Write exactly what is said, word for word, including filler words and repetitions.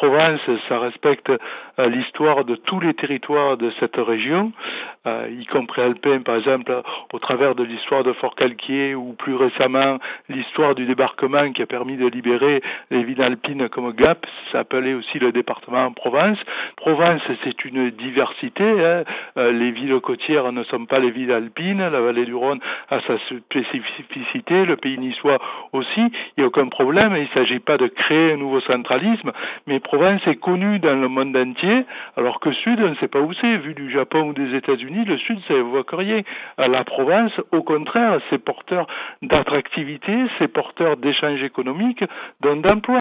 Provence, ça respecte euh, l'histoire de tous les territoires de cette région, euh, y compris alpins, par exemple, au travers de l'histoire de Forcalquier ou plus récemment l'histoire du débarquement qui a permis de libérer les villes alpines comme Gap, ça s'appelait aussi le département en Provence. Provence, c'est une diversité, hein. Euh, les villes côtières ne sont pas les villes alpines, la vallée du Rhône a sa spécificité, le pays niçois aussi, il n'y a aucun problème, il ne s'agit pas de créer un nouveau centralisme, mais Provence est connue dans le monde entier, alors que Sud, on ne sait pas où c'est, vu du Japon ou des États-Unis, le Sud, ça évoque rien. La Provence, au contraire, c'est porteur d'attractivité, c'est porteur d'échanges économiques, donc d'emploi.